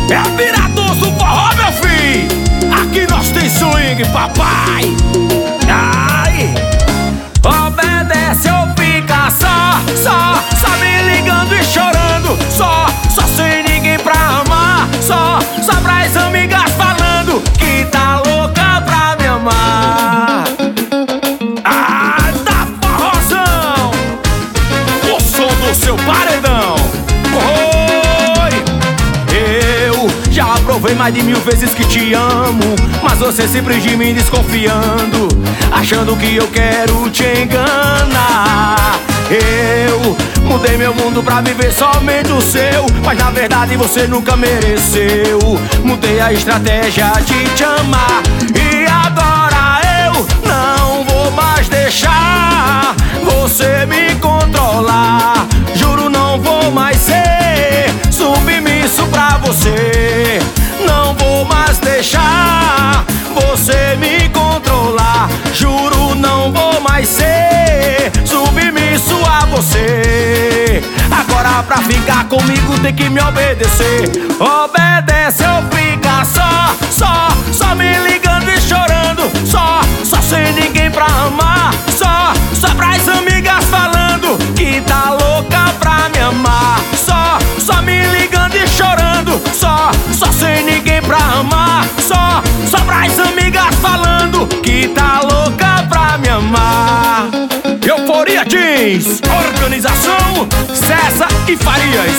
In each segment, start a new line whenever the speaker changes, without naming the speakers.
É Piratas do Forró, meu filho. Aqui nós tem swing, papai. Ai, obedece ou fica só me ligando e chorando. Só sem ninguém pra amar. Só pras amigas falando que tá louca pra me amar. Ah, tá forrozão, o som do seu paredão. Já provei mais de 1000 vezes que te amo, mas você sempre de mim desconfiando, achando que eu quero te enganar. Eu mudei meu mundo pra viver somente o seu, mas na verdade você nunca mereceu. Mudei a estratégia de te amar, e agora eu não vou mais deixar você me controlar. Juro, não vou mais ser submisso pra você. Não vou mais deixar você me controlar. Juro, não vou mais ser submisso a você. Agora pra ficar comigo tem que me obedecer. Obedece ou fica só me ligando e chorando. Só sem ninguém pra amar. Só pras amigas falando que tá louca pra me amar. Só me ligando e chorando. Só sem ninguém pra amar. Só pras amigas falando que tá louca pra me amar. Euforia Jeans, organização César e Farias,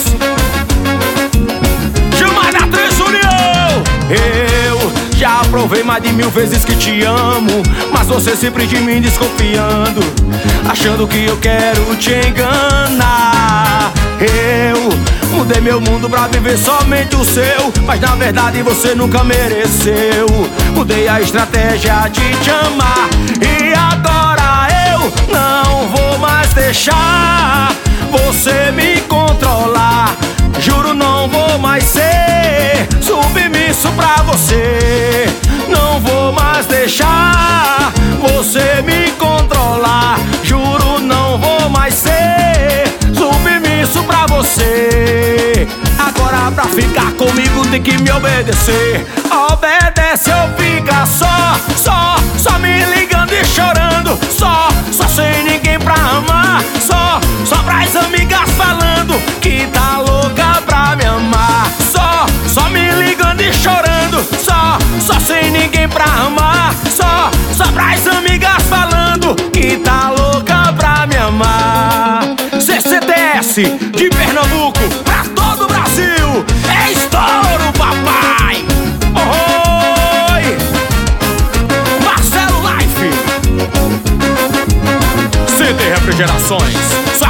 chamada 3 União. Eu já provei mais de 1000 vezes que te amo, mas você sempre de mim desconfiando, achando que eu quero te enganar. Eu mudei meu mundo pra viver somente o seu, mas na verdade você nunca mereceu. Mudei a estratégia de te amar, e agora eu não vou mais deixar você me controlar. Juro, não vou mais ser submisso pra você. Não vou mais deixar você me controlar. Juro, não vou mais ser submisso pra você. Agora pra ficar comigo tem que me obedecer. Obedece ou fica só me ligando e chorando. Só sem ninguém pra amar. Só pras amigas falando que tá louca pra me amar. Só me ligando e chorando. Só sem ninguém pra amar. Só pras amigas falando que tá louca pra me amar. CCTS de Pernambuco pra todo o Brasil. É estouro, papai. Oi, Marcelo Life, CD Refrigerações.